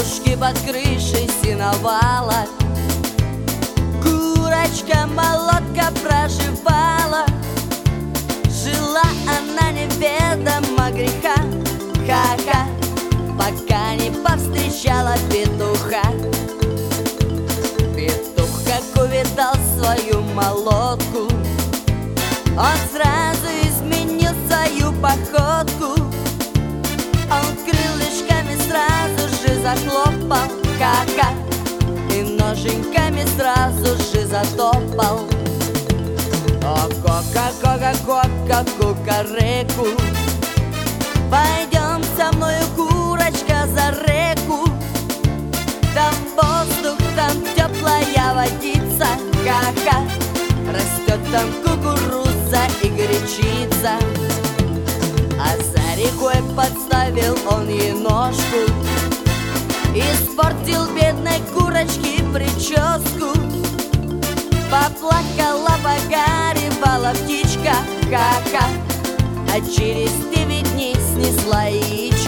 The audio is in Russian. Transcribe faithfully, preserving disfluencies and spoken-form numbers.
Хлопушки под крышей сеновала, курочка-молотка проживала. Жила она неведомо греха, ха-ха, пока не повстречала петуха. Петух, как увидал свою молотку, он сразу изменил свою походку. Он крылышками сразу же захлопал, ха-ха, и ноженьками сразу же затопал. О, кока-кока-кока, кукареку, пойдем со мною, курочка, за реку. Там воздух, там теплая водица, ха-ха, растет там кукуруза и гречица. А за рекой подставил он ей ножку, испортил бедной курочке прическу. Поплакала, погоревала птичка, ха-ха, а через девять дней снесла яичко.